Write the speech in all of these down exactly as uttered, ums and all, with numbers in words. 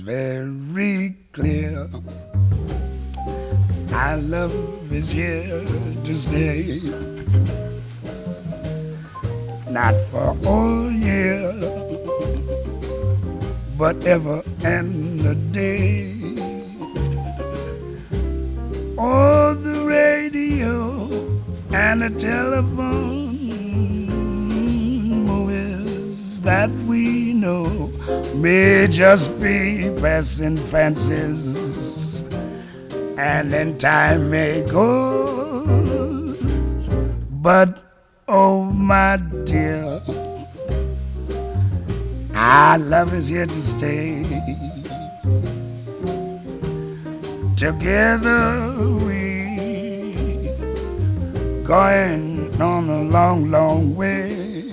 very clear. Our love is here to stay, not for a year, but ever and a day. Oh, the radio and the telephone, movies that we know may just be passing fancies, and then time may go. But oh, my dear, our love is here to stay. Together we going on a long, long way.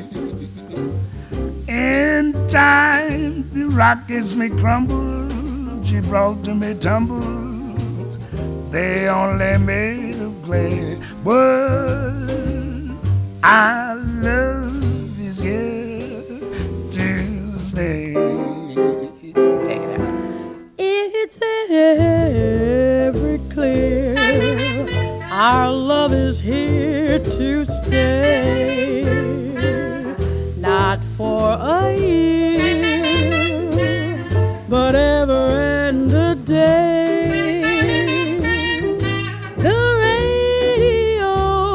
In time the Rockies may crumble, Gibraltar may tumble, they only made of clay, but our love is here to stay. Take it out. It's very clear our love is here to stay, not for a year, but ever and a day. The radio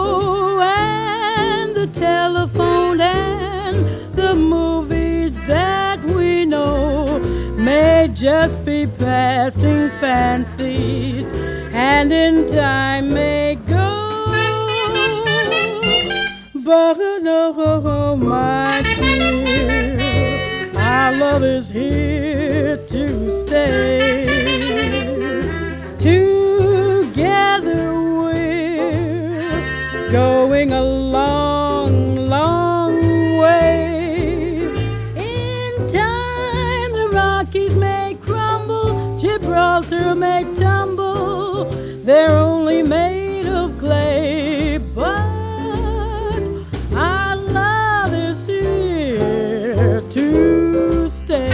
and the telephone and the movies that we know may just be passing fancies, and in time may go. But oh, my dear, our love is here to stay. Together we're going a long, long way. In time the Rockies may crumble, Gibraltar may tumble, they're only made of clay, but our love is here to stay.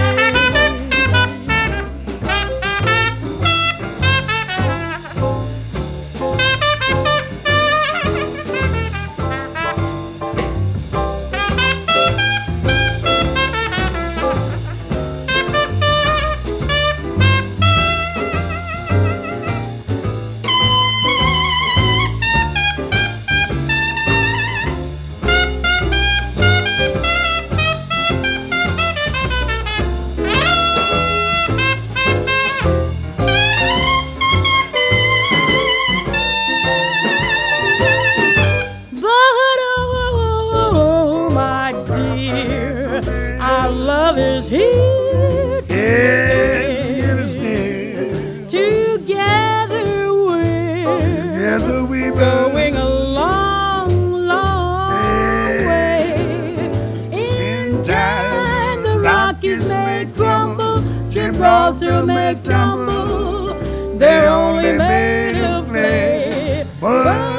Love is here to Yes, stay. here to stay. Together we're Together we going a long, long Hey. way. In time the Rockies may crumble, Gibraltar may tumble, they're only made of clay, but